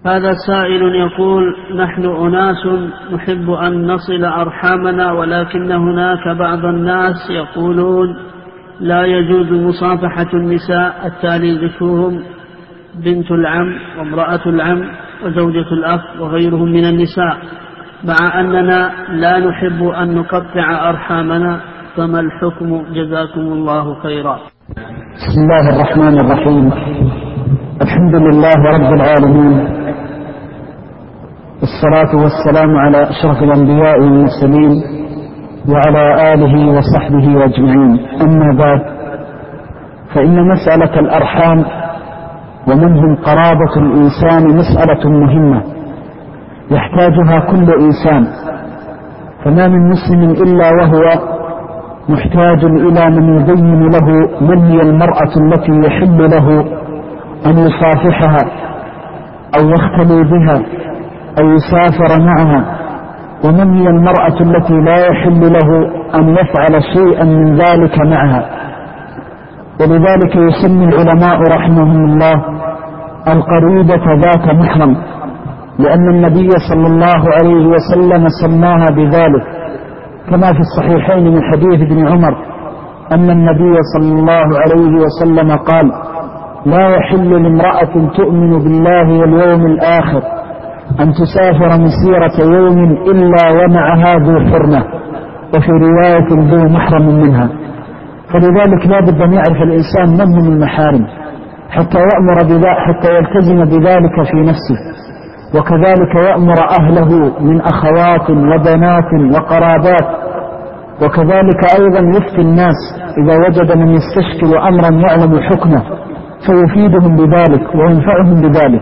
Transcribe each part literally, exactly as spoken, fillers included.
هذا سائل يقول: نحن أناس نحب أن نصل أرحامنا، ولكن هناك بعض الناس يقولون لا يجوز مصافحة النساء التالي ذكرهم بنت العم وامرأة العم وزوجة الأخ وغيرهم من النساء، مع أننا لا نحب أن نقطع أرحامنا، فما الحكم؟ جزاكم الله خيرا. بسم الله الرحمن الرحيم. الحمد لله رب العالمين، والصلاة والسلام على أشرف الأنبياء والمرسلين وعلى آله وصحبه أجمعين. أما بعد، فإن مسألة الأرحام ومنهم قرابة الإنسان مسألة مهمة يحتاجها كل إنسان، فما من مسلم إلا وهو محتاج إلى من يبين له من هي المرأة التي يحل له أن يصافحها أو يختلي بها أو يسافر معها، ومن هي المرأة التي لا يحل له أن يفعل شيئا من ذلك معها. ولذلك يسمي العلماء رحمهم الله القريبة ذات محرم، لأن النبي صلى الله عليه وسلم سماها بذلك، كما في الصحيحين من حديث ابن عمر أن النبي صلى الله عليه وسلم قال: لا يحل لامرأة تؤمن بالله واليوم الآخر أن تسافر مسيرة يوم إلا ومعها ذو حرمة، وفي رواية ذو محرم منها. فلذلك لا بد أن يعرف الإنسان من هم المحارم حتى يأمر بذلك، حتى يلتزم بذلك في نفسه، وكذلك يأمر أهله من أخوات وبنات وقرابات، وكذلك أيضا يفتي الناس إذا وجد من يستشكل أمرا يعلم حكمه فيفيدهم بذلك وينفعهم بذلك.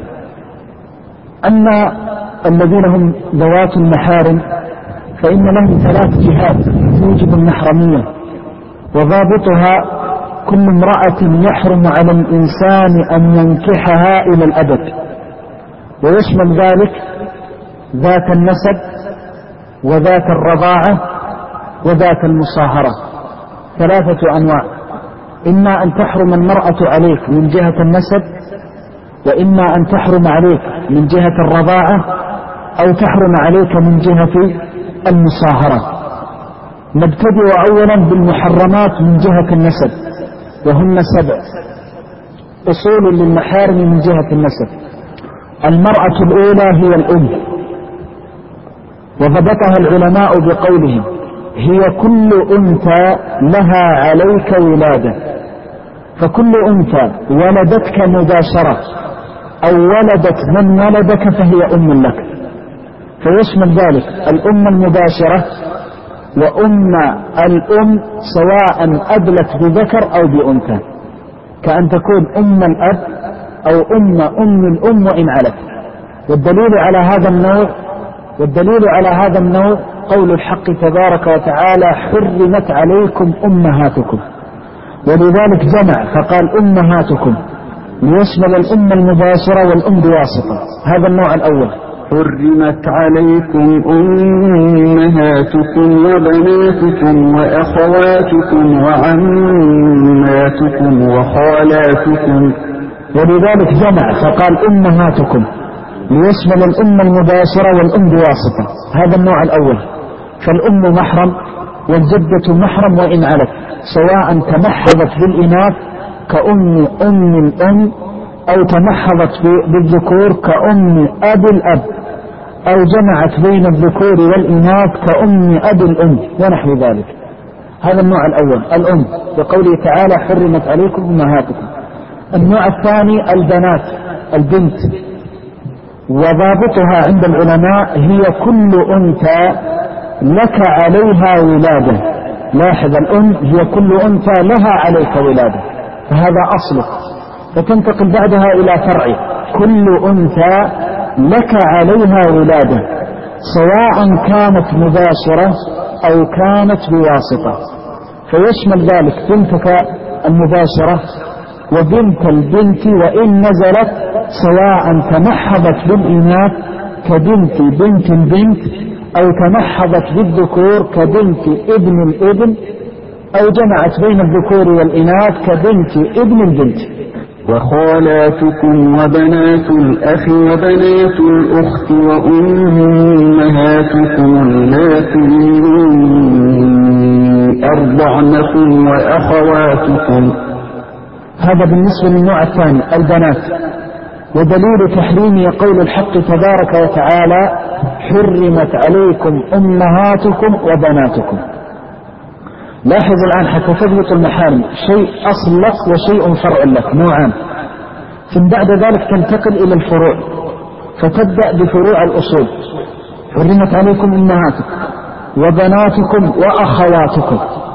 أما الذين هم ذوات المحارم فإن لهم ثلاث جهات توجب المحرمية، وضابطها كل امرأة يحرم على الإنسان أن ينكحها إلى الأبد، ويشمل ذلك ذات النسب وذات الرضاعة وذات المصاهرة. ثلاثة أنواع: إما أن تحرم المرأة عليك من جهة النسب، وإما أن تحرم عليك من جهة الرضاعة، أو تحرم عليك من جهة المصاهرة. نبتدئ أولا بالمحرمات من جهة النسب، وهن سبع أصول للمحارم من جهة النسب. المرأة الأولى هي الأم، وضبطها العلماء بقولهم: هي كل أنثى لها عليك ولادة، فكل أنثى ولدتك مباشرة أو ولدت من ولدك فهي أم لك، فيشمل ذلك الأم المباشرة وأم الأم سواء أدلت بذكر أو بأنثى، كأن تكون أم الأب أو أم أم الأم وإن علت. والدليل على هذا النوع والدليل على هذا النوع قول الحق تبارك وتعالى: حرمت عليكم أمهاتكم. ولذلك جمع فقال أمهاتكم ليشمل الأم المباشرة والأم بواسطة. هذا النوع الأول. حرمت عليكم أمهاتكم وبناتكم وأخواتكم وعماتكم وخالاتكم. ولذلك جمع فقال أمهاتكم ليشمل الأم المباشرة والأم بواسطة. هذا النوع الأول. فالأم محرم والجدة محرم وإن علت، سواء تمحضت بالإناث كأم أم الأم، أو تمحضت بالذكور كأم أب الأب، أو جمعت بين الذكور والإناث كأم أب الأم ونحو ذلك. هذا النوع الأول الأم، بقوله تعالى: حرمت عليكم أمهاتكم. النوع الثاني البنات البنت، وضابطها عند العلماء هي كل أنثى لك عليها ولادة. لاحظ، الأم هي كل أنثى لها عليك ولادة، فهذا أصله، فتنتقل بعدها إلى فرع: كل أنثى لك عليها ولادة، سواء كانت مباشرة أو كانت بواسطة، فيشمل ذلك بنتك المباشرة وبنت البنت وإن نزلت، سواء تمحضت بالإناث كبنت بنت البنت، أو تمحضت بالذكور كبنت ابن الابن، أو جمعت بين الذكور والإناث كبنت ابن البنت. وخالاتكم وبنات الأخ وبنات الأخت وأمهاتكم اللاتي أرضعنكم وأخواتكم. هذا بالنسبة للنوع الثاني البنات. ودليل تحريمه قول الحق تبارك وتعالى حرمت عليكم أمهاتكم وبناتكم. لاحظوا الآن حتى تضبط المحارم شيء أصل لك وشيء فرع لك نوعان، ثم بعد ذلك تنتقل إلى الفروع فتبدأ بفروع الأصول. حرمت عليكم أمهاتكم وبناتكم وأخواتكم.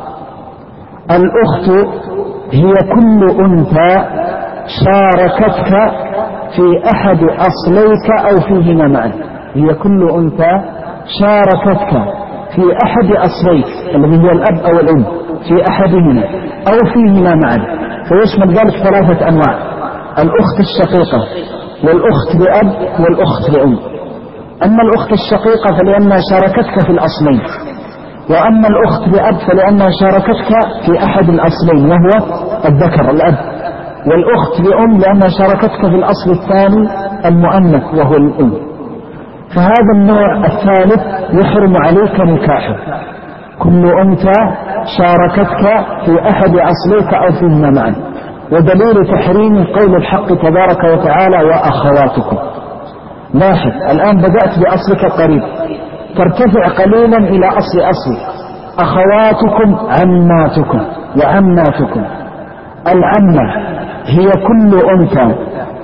الأخت هي كل أنثى شاركتك في أحد أصليك أو فيهما معا. هي كل أنثى شاركتك في أحد أصليك الذي هو الأب أو الأم في أحدهما أو فيهما معا، فيشمل ذلك ثلاثة أنواع: الأخت الشقيقة والأخت لأب والأخت لأم. أما الأخت الشقيقة فلأنها شاركتك في الأصلين، وأما الأخت لأب فلأنها شاركتك في أحد الأصلين وهو الذكر الأب، والأخت لأم لأنها شاركتك في الأصل الثاني المؤنث وهو الأم. فهذا النوع الثالث يحرم عليك نكاحه، كل أنثى شاركتك في أحد أصليك أو فيهما معا. ودليل تحريم قول الحق تبارك وتعالى وأخواتكم. لاحظ الآن بدأت بأصلك القريب، ترتفع قليلا إلى أصل أصلك. أخواتكم عماتكم وعماتكم. العمة هي كل أنثى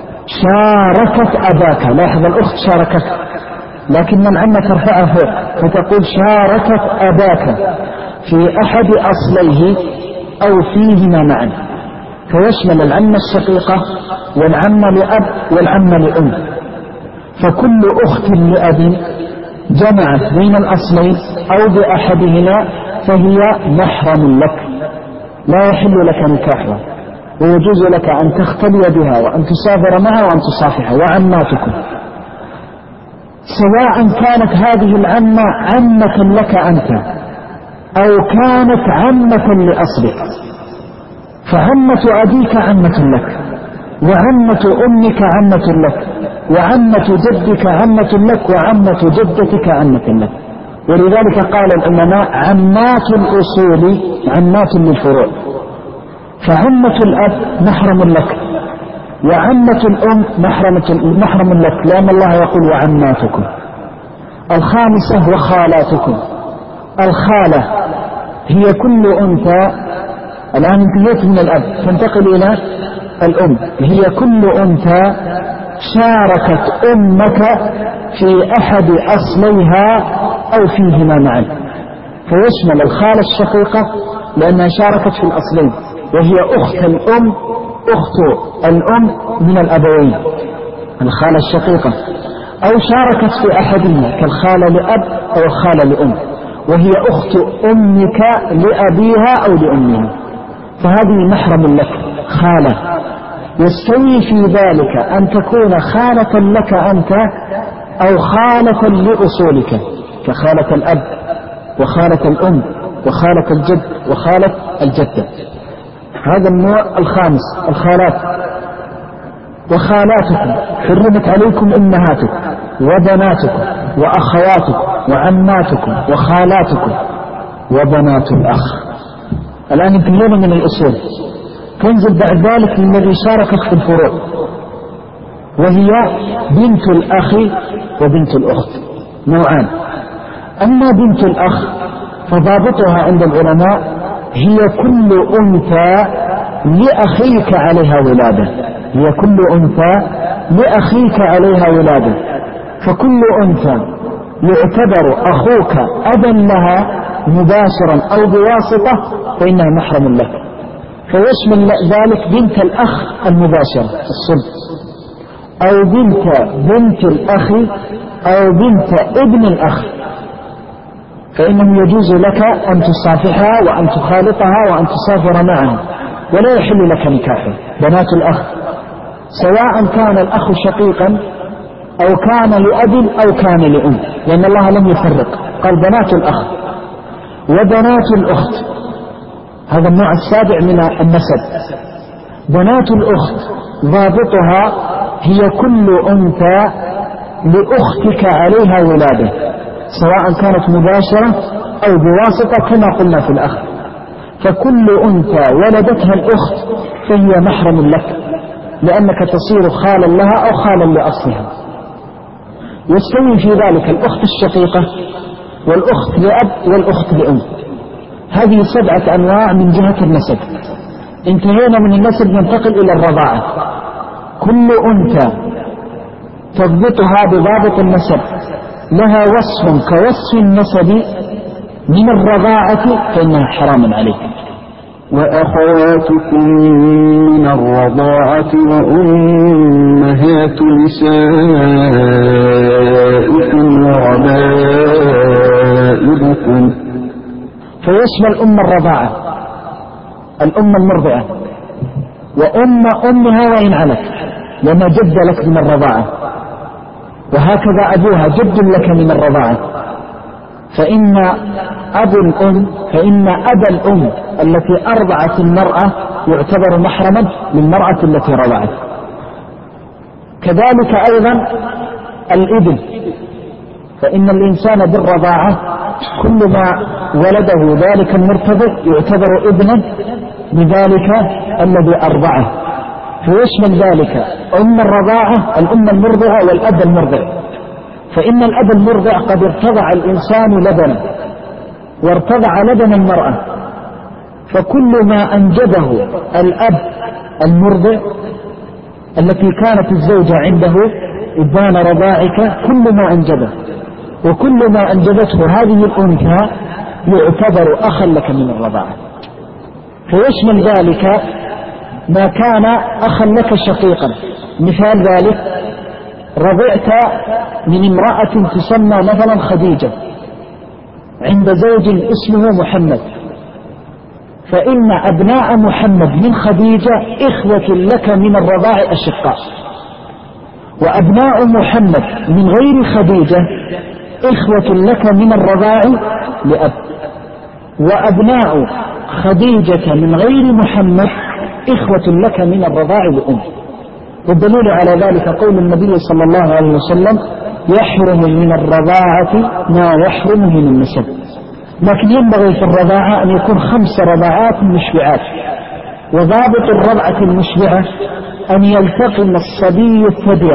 شاركت أباك. لاحظ الأخت شاركت، لكن العمة ترفعها فوق فتقول شاركت أباك في أحد أصليه أو فيهما معا، فيشمل العمة الشقيقة والعمة لأب والعمة لأم. فكل أخت لأب جمعت بين الأصلين أو بأحدهما فهي محرم لك، لا يحل لك نكاحها، ويجوز لك أن تختلي بها وأن تسافر معها وأن تصافحها. وعماتكم سواء كانت هذه العمة عمة لك أنت أو كانت عمة لأصلك، فعمة أبيك عمة لك، وعمة أمك عمة لك، وعمة جدك عمة لك، وعمة جدتك عمة لك. ولذلك قال العلماء عمات الأصول عمات للفروع. فعمة الأب محرم لك، وعمة الأم محرمة محرم لك، لأن الله يقول وعماتكم. الخامسة وخالاتكم. الخالة هي كل أنثى، الآن انتهيت من الأب تنتقل إلى الأم، هي كل أنثى شاركت أمك في أحد أصليها أو فيهما معا، فيشمل الخالة الشقيقة لأنها شاركت في الأصلين وهي أخت الأم أخت الأم من الأبوين الخالة الشقيقة، أو شاركت في أحدهما كالخالة لأب أو الخالة لأم، وهي أخت أمك لأبيها أو لأمها، فهذه محرم لك خالة. يستوي في ذلك أن تكون خالة لك أنت أو خالة لأصولك كخالة الأب وخالة الأم وخالة الجد وخالة الجدة. هذا النوع الخامس الخالات. وخالاتكم حرمت عليكم أمهاتكم وبناتكم وأخواتكم وعماتكم وخالاتكم وبنات الأخ. الآن انتهينا من الأصول، تنزل بعد ذلك الذي شاركت في الفروع، وهي بنت الأخ وبنت الأخت. نوعان. أما بنت الأخ فضابطها عند العلماء هي كل أنثى لأخيك عليها ولادة، هي كل أنثى لأخيك عليها ولادة، فكل أنثى يعتبر أخوك أبا لها مباشرا أو بواسطة فإنها محرم لك، فيشمل ذلك بنت الأخ المباشرة الصلب، أو بنت بنت الأخ أو بنت ابن الأخ، فإنه يجوز لك أن تصافحها وأن تخالطها وأن تسافر معها، ولا يحل لك نكاحها. بنات الأخ سواء كان الأخ شقيقا أو كان لأب أو كان لأم، لأن الله لم يفرق، قال بنات الأخ وبنات الأخت. هذا النوع السابع من النسب. بنات الأخت ضابطها هي كل أنثى لأختك عليها ولادة، سواء كانت مباشرة أو بواسطة كما قلنا في الأخ. فكل أنثى ولدتها الأخت فهي محرم لك، لأنك تصير خالا لها أو خالا لأصلها. يستوي في ذلك الأخت الشقيقة والأخت لأب والأخت لأم. هذه سبعة أنواع من جهة النسب. انتهينا من النسب ننتقل إلى الرضاعة. كل أنثى تضبطها بضابط النسب لها وصف كوصف النسب من الرضاعة فإنها حرام عليك. وأخواتكم من الرضاعة وأمهات نسائكم وربائبكم. فيشمل أم الرضاعة الأم المرضعة وأم أمها وإن علت، لما جد لك من الرضاعة، وهكذا أبوها جد لك من الرضاعة. فإن أبو الأم فإن أبا الأم التي أرضعت المرأة يعتبر محرما للمرأة التي رضعت. كذلك أيضا الابن، فإن الإنسان بالرضاعة كل ما ولده ذلك المرتضع يعتبر ابنا بذلك الذي أرضعه، فيشمل ذلك أم الرضاعة الأم المرضعة والأب المرضع. فإن الأب المرضع قد ارتضع الإنسان لبنا وارتضع لبن المرأة، فكل ما أنجبه الأب المرضع التي كانت الزوجة عنده إبان رضاعك كل ما أنجبه، وكل ما أنجبته هذه الأنثى يعتبر أخا لك من الرضاعة. فيشمل ذلك ما كان أخا لك شقيقا. مثال ذلك رضعت من امرأة تسمى مثلا خديجة عند زوج اسمه محمد، فإن أبناء محمد من خديجة إخوة لك من الرضاع أشقاء، وأبناء محمد من غير خديجة إخوة لك من الرضاع لأب، وأبناء خديجة من غير محمد إخوة لك من الرضاع لأم. والدليل على ذلك قول النبي صلى الله عليه وسلم يحرم من الرضاعة ما يحرم من النسب. لكن ينبغي في الرضاعة أن يكون خمس رضاعات مشبعات، وضابط الرضعة المشبعة أن يلتقم الصبي الثدي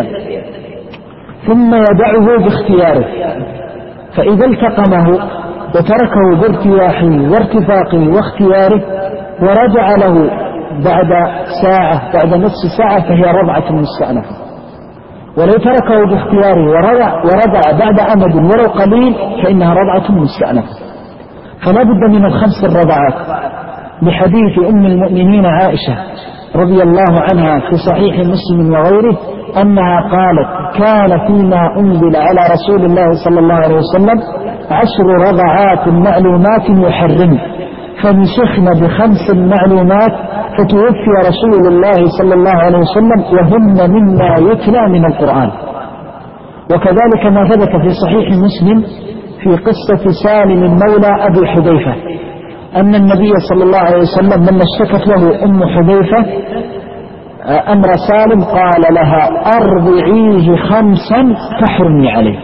ثم يدعه باختياره، فإذا التقمه وتركه بارتياحه وارتفاقه واختياره ورجع له بعد ساعة بعد نصف ساعة فهي رضعة مستأنفة، ولو تركه باختياره ورضع, ورضع بعد أمد ولو قليل فإنها رضعة مستأنفة. فلا بد من الخمس الرضعات، لحديث أم المؤمنين عائشة رضي الله عنها في صحيح مسلم وغيره أنها قالت كان فيما أنزل على رسول الله صلى الله عليه وسلم عشر رضعات معلومات يحرم، فنسخن بخمس معلومات فتوفي رسول الله صلى الله عليه وسلم وهن مما يتلى من القرآن. وكذلك ما ثبت في صحيح مسلم في قصة سالم مولى أبي حذيفة أن النبي صلى الله عليه وسلم لما اشتكت له أم حذيفة أمر سالم قال لها أرضعيه خمسا تحرمي عليه.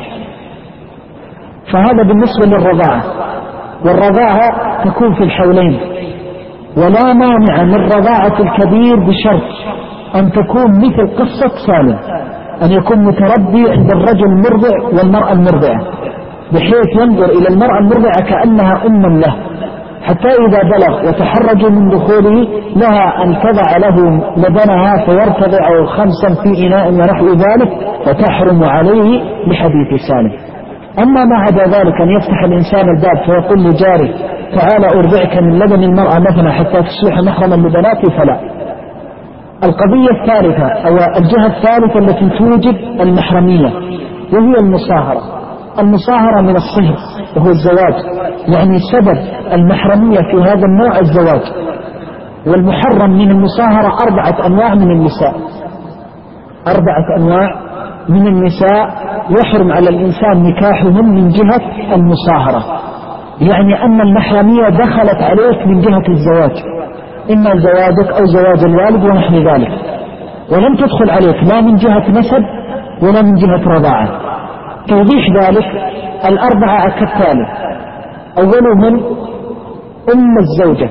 فهذا بالنسبة للرضاعة. والرضاعة تكون في الحولين، ولا مانع من رضاعة الكبير بشرط أن تكون مثل قصة سالم، أن يكون متربي عند الرجل المرضع والمرأة المرضعة، بحيث ينظر إلى المرأة المرضعة كأنها أم له، حتى إذا بلغ وتحرج من دخوله لها أن تضع له لبنها فيرتضع خمسا في إناء ونحو ذلك فتحرم عليه لحديث سالم. أما ما عدا ذلك أن يفتح الإنسان الباب فيقول لجاره تعال أرضعك من لبن المرأة مثلا حتى تصبح محرما لبناتي فلا. القضية الثالثة أو الجهة الثالثة التي توجب المحرمية وهي المصاهرة. المصاهرة من الصهر وهو الزواج، يعني سبب المحرمية في هذا النوع الزواج. والمحرم من المصاهرة أربعة أنواع من النساء، أربعة أنواع من النساء يحرم على الإنسان نكاحهم من جهة المصاهرة، يعني أن المحرمية دخلت عليك من جهة الزواج، إما زواجك أو زواج الوالد ونحن ذلك. ولم تدخل عليك لا من جهة نسب ولا من جهة رضاعة. توضيح ذلك الأربعة كالتالي: أول من أم الزوجة،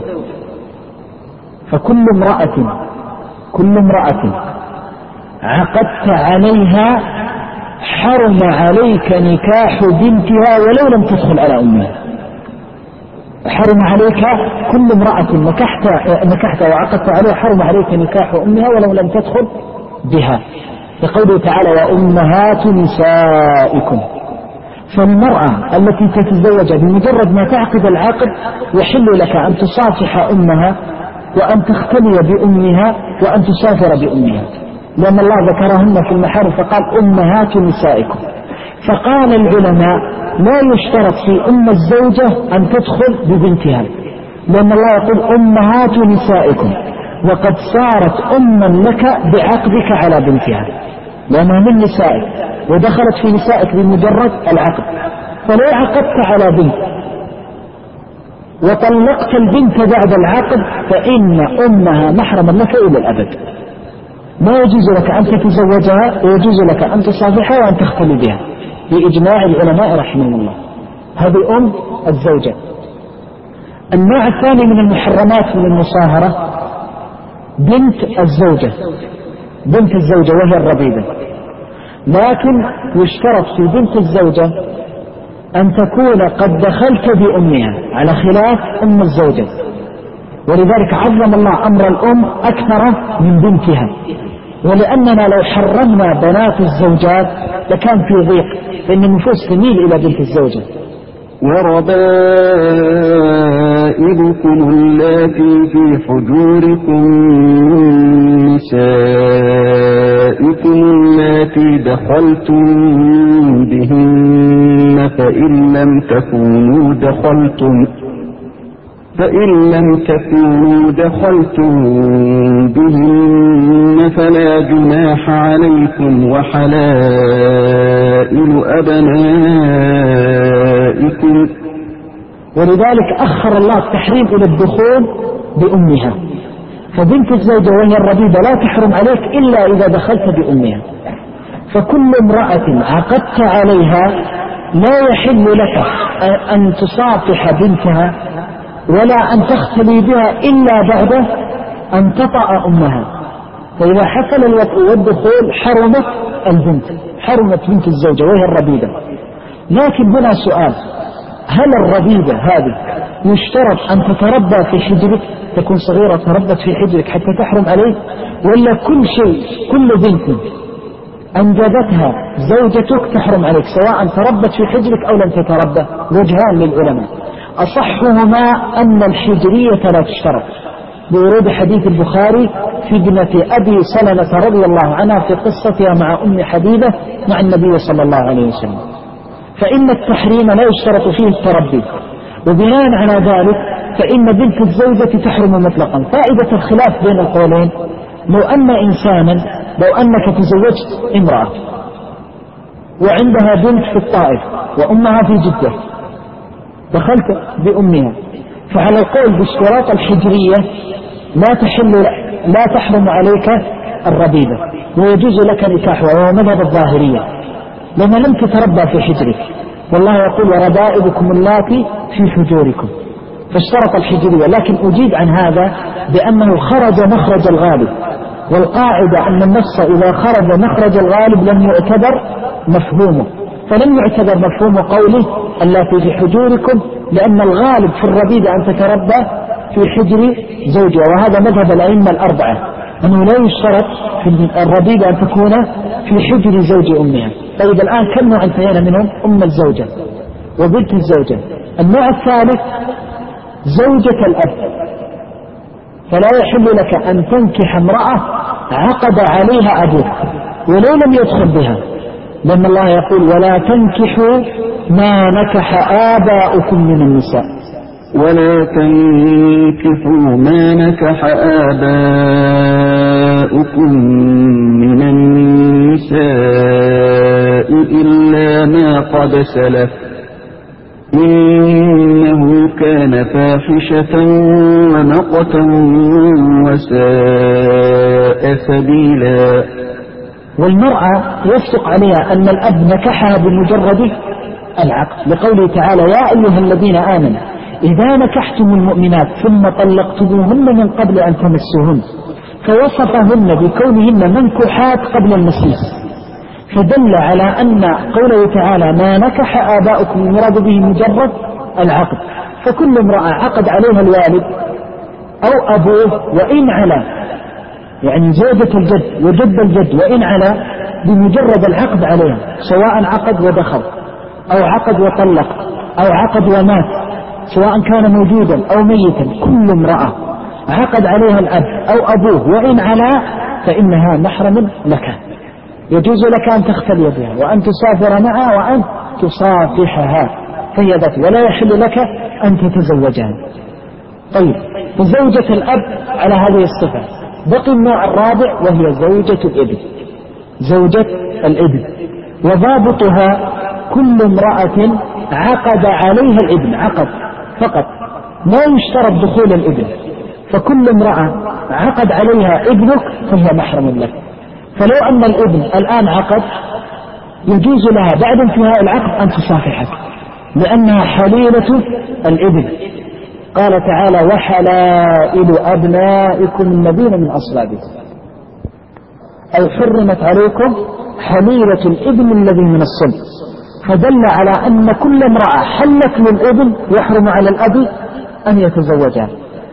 فكل امرأة كل امرأة عقدت عليها حرم عليك نكاح بنتها ولو لم تدخل على أمها. حرم عليك كل امرأة نكحت نكحت وعقدت عليها حرم عليك نكاح أمها ولو لم تدخل بها، لقوله تعالى: وأمهات نسائكم. فالمرأة التي تتزوج بمجرد ما تعقد العقد يحل لك أن تصافح أمها وأن تختلي بأمها وأن تسافر بأمها، لأن الله ذكرهن في المحارم فقال: أمهات نسائكم. فقال العلماء: لا يشترط في أم الزوجة أن تدخل ببنتها، لأن الله يقول: أمهات نسائكم، وقد صارت أما لك بعقدك على بنتها، لأنها من نسائك ودخلت في نسائك بمجرد العقد. فلو عقدت على بنت وطلقت البنت بعد العقد فإن أمها محرما لك إلى الأبد، ما يجوز لك أن تتزوجها ويجوز لك أن تصافحها وأن تختلي بها بإجماع العلماء رحمهم الله. هذه أم الزوجة. النوع الثاني من المحرمات من المصاهرة بنت الزوجة، بنت الزوجة وهي الربيبة، لكن يشترط في بنت الزوجة أن تكون قد دخلت بأمها على خلاف أم الزوجة، ولذلك عظم الله أمر الأم أكثر من بنتها، ولأننا لو حرمنا بنات الزوجات لكان في ضيق، فإن النفوس تميل إلى بنت الزوجة. وربائبكم اللاتي في حجوركم من نسائكم اللاتي دخلتم بهن فإن لم تكونوا دخلتم فإن لم تكونوا دخلتم بهن فلا جناح عليكم وحلائل أبنائكم. ولذلك أخر الله التحريم إلى الدخول بأمها، فبنت الزوجة وهي الربيبة لا تحرم عليك إلا إذا دخلت بأمها. فكل امرأة عقدت عليها لا يحل لك أن تصافح بنتها ولا أن تختلي بها إلا بعد أن تطأ أمها، فإذا حصل الوطء والدخول حرمت البنت، حرمت بنت الزوجة وهي الربيبة. لكن هنا سؤال: هل الربيبة هذه يشترط أن تتربى في حجرك، تكون صغيرة تربت في حجرك حتى تحرم عليك، ولا كل شيء كل بنت أنجبتها زوجتك تحرم عليك سواء تربت في حجرك أو لم تتربى؟ وجهان للعلماء، أصحهما أن الحجرية لا تشترط بورود حديث البخاري في ابنة أبي سلمة رضي الله عنها في قصتها مع أم حبيبة مع النبي صلى الله عليه وسلم، فإن التحريم لا يشترط فيه التربي، وبناء على ذلك فإن بنت الزوجة تحرم مطلقا. فائدة الخلاف بين القولين: لو أن إنسانا لو أنك تزوجت امرأة وعندها بنت في الطائف وأمها في جدة، دخلت بأمها، فعلى القول باشتراط الحجرية لا تحل لا تحرم عليك الربيبة ويجوز لك نكاحها، وهو مذهب الظاهرية، لما لم تتربى في حجرك، والله يقول: وربائبكم اللاتي في حجوركم، فاشترط الحجرية. لكن أجيب عن هذا بأنه خرج مخرج الغالب، والقاعدة أن النص إذا خرج مخرج الغالب لم يعتبر مفهومه، فلم يعتبر مفهوم قوله اللاتي في حجوركم، لأن الغالب في الربيبة أن تتربى في حجر زوجها، وهذا مذهب الأئمة الأربعة أنه لا يشترط في الربيبة أن تكون في حجر زوج أمها. طيب الآن كم نوع انتهينا منهم؟ أم الزوجة وبنت الزوجة. النوع الثالث زوجة الأب، فلا يحل لك أن تنكح امرأة عقد عليها أبوك ولو لم يدخل بها، لأن الله يقول: ولا تنكحوا ما نكح آباؤكم من النساء. ولا تنكحوا ما نكح آباؤكم من النساء إلا ما قد سلف إنه كان فاحشة ومقتا وساء سبيلا. والمرأة يصدق عليها أن الأب نكحها بمجرد العقد، لقوله تعالى يا أيها الذين آمنوا إذا نكحتم المؤمنات ثم طلقتموهن من قبل أن تمسوهن، فوصفهن بكونهن منكحات قبل المسيس، فدل على أن قوله تعالى ما نكح آباؤكم المراد به مجرد العقد، فكل امرأة عقد عليها الوالد أو أبوه وإن على، يعني زوجة الجد وجد الجد وإن على، بمجرد العقد عليها، سواء عقد ودخل أو عقد وطلق أو عقد ومات، سواء كان موجودا أو ميتا، كل امرأة عقد عليها الأب أو أبوه وإن على فإنها محرم لك، يجوز لك أن تختلي بها وأن تسافر معها وأن تصافحها، فهي ذات، ولا يحل لك أن تتزوجها. طيب، زوجة الأب على هذه الصفة. بقي النوع الرابع وهي زوجة الابن. زوجة الابن وضابطها كل امرأة عقد عليها الابن، عقد فقط، لا يشترط دخول الابن، فكل امرأة عقد عليها ابنك فهي محرم لك. فلو أن الابن الآن عقد يجوز لها بعد انتهاء العقد أن تصافحك، لأنها حليلة الابن. قال تعالى وحلائل أبنائكم الذين من أصلابكم، أو حرمت عليكم حليلة الابن الذي من الصلب، فدل على أن كل امرأة حلت للابن يحرم على الأب أن يتزوجها.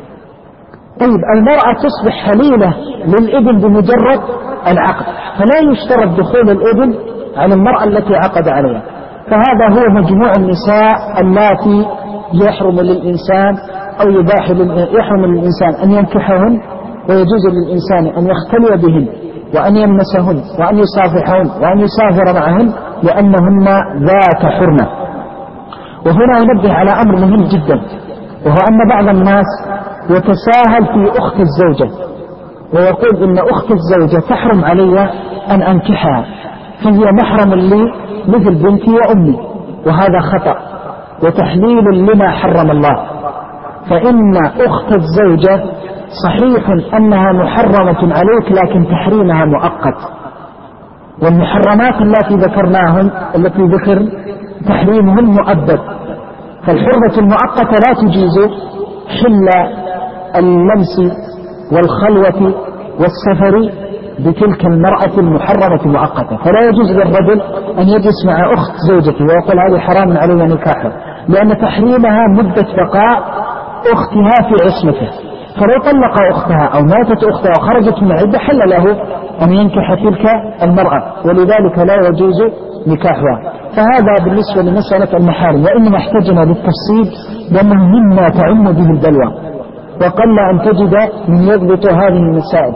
طيب، المرأة تصبح حليلة للابن بمجرد العقد، فلا يشترط دخول الابن على المرأة التي عقد عليها. فهذا هو مجموع النساء اللاتي يحرم للإنسان أو يباح يحرم للإنسان أن ينكحهن، ويجوز للإنسان أن يختلي بهن وأن يمسهن وأن يصافحهن وأن يسافر معهن، لأنهن ذات حرمة. وهنا أنبه على أمر مهم جدا، وهو أن بعض الناس يتساهل في أخت الزوجة ويقول إن أخت الزوجة تحرم علي أن أنكحها، فهي محرم لي مثل بنتي وأمي، وهذا خطأ وتحليل لما حرم الله. فإن أخت الزوجة صحيح أنها محرمة عليك، لكن تحريمها مؤقت، والمحرمات التي ذكرناهم التي ذكر تحريمهن مؤبد، فالحرمة المؤقتة لا تجيز حل اللمس والخلوة والسفر بتلك المرأة المحرمة المؤقتة. فلا يجوز للرجل أن يجلس مع أخت زوجته ويقول هذه حرام علي نكاحه، لأن تحريمها مدة بقاء أختها في عصمته، فلو طلق أختها أو ماتت أختها وخرجت من العدة حل له أن ينكح تلك المرأة، ولذلك لا يجوز نكاحها. فهذا بالنسبة لمسألة المحارم، وإنما احتجنا للتفصيل لأنه مما تعم به البلوى، وقل أن تجد من يضبط هذه المسائل.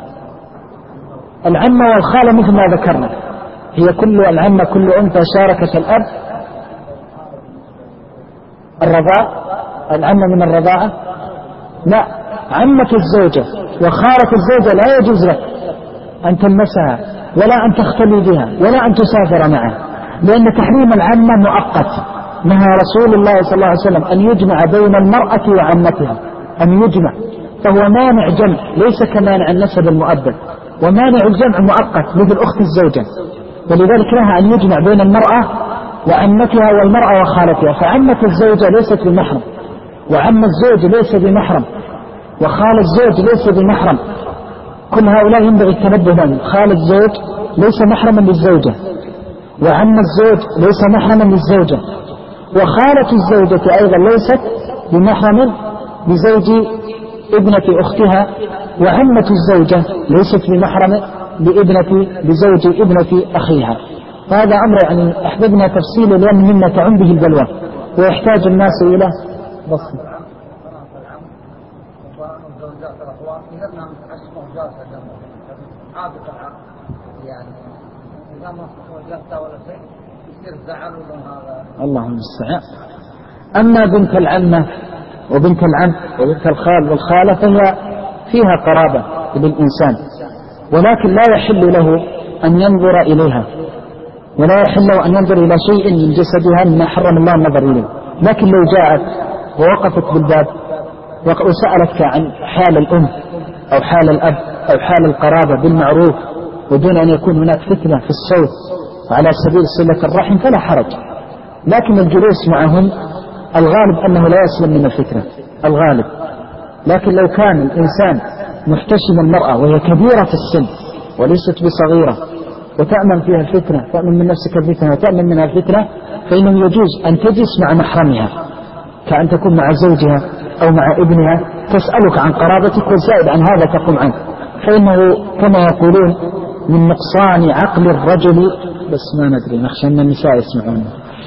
العمة والخالة مثل ما ذكرنا، هي كل العمة كل أنثى شاركت الأب الرضاع، العمة من الرضاعة لا، عمة الزوجة وخالة الزوجة لا يجوز لك أن تلمسها ولا أن تختلي بها ولا أن تسافر معها، لأن تحريم العمة مؤقت. نهى رسول الله صلى الله عليه وسلم أن يجمع بين المرأة وعمتها، أن يجمع، فهو مانع جمع، ليس كمانع النسب المؤبد، ومانع الجمع مؤقت مثل أخت الزوجة، ولذلك نهى أن يجمع بين المرأة وعمتها والمرأة وخالتها. فعمة الزوجة ليست بمحرم، وعم الزوج ليس بمحرم، وخال الزوج ليس بمحرم، كل هؤلاء ينبغي التنبه لهم. خال الزوج ليس محرما للزوجة، وعم الزوج ليس محرما للزوجة، وخالة الزوجة أيضا ليست بمحرم لزوج ابنة أختها، وعمة الزوجة ليست بمحرم لابنة لزوج ابنة أخيها. هذا أمر يعني أحببنا تفصيله لأن مما تعم به البلوى ويحتاج الناس إلى بسط. الله المستعان. أما بنت العمة وبنت العم وبنت الخال والخالة فهي فيها قرابة بالإنسان، ولكن لا يحل له أن ينظر إليها، ولا يحل له أن ينظر إلى شيء من جسدها مما حرم الله النظر إليه. لكن لو جاءت ووقفت بالباب وسألتك عن حال الأم أو حال الأب أو حال القرابة بالمعروف ودون أن يكون هناك فتنة في الصوت على سبيل صلة الرحم فلا حرج. لكن الجلوس معهم الغالب أنه لا يسلم من الفتنة الغالب. لكن لو كان الإنسان محتشم المرأة وهي كبيرة في السن وليست بصغيرة وتأمن فيها الفتنة، تأمن من نفسك الفتنة وتأمن منها الفتنة، فإنه يجوز أن تجلس مع محرمها كأن تكون مع زوجها أو مع ابنها تسألك عن قرابتك والزائد عن هذا تقوم عنه، فإنه كما يقولون من نقصان عقل الرجل، بس ما ندري نخشى أن النساء يسمعون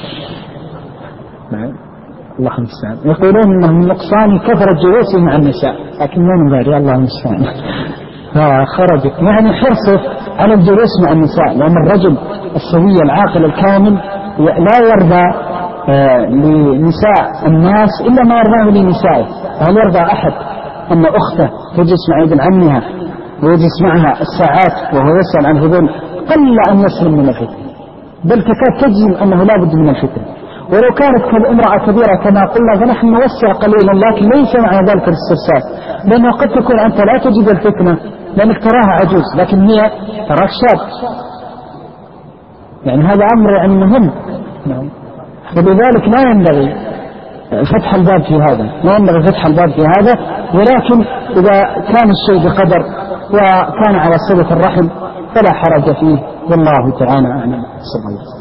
الله المستعان، يقولون أنه من نقصان كثرة جلوسه مع النساء، لكن ما نبالي الله المستعان فخرجت يعني حرصه على الجلوس مع النساء، لأن الرجل السوي العاقل الكامل لا يرضى آه لنساء الناس إلا ما يرضاه لنسائه. هل يرضى أحد أن أخته تجلس مع ابن عمها ويجلس معها الساعات وهو يسأل عن هذول؟ قل أن يسلم من الفتنة، بل تكاد تجزم أنه لا بد من الفتنة. ولو كانت كالامرأة كبيرة كما قلنا فنحن نوسع قليلا، لكن ليس مع ذلك الاسترسال، لأنه قد تكون أنت لا تجد الفتنة لأنك تراها عجوز لكن هي تراك شاب، يعني هذا أمر يعني مهم. فلذلك لا ينبغي فتح الباب في هذا، لا ينبغي فتح الباب في هذا، ولكن إذا كان الشيء بقدر وكان على صلة الرحم فلا حرج فيه، والله تعالى أعلم.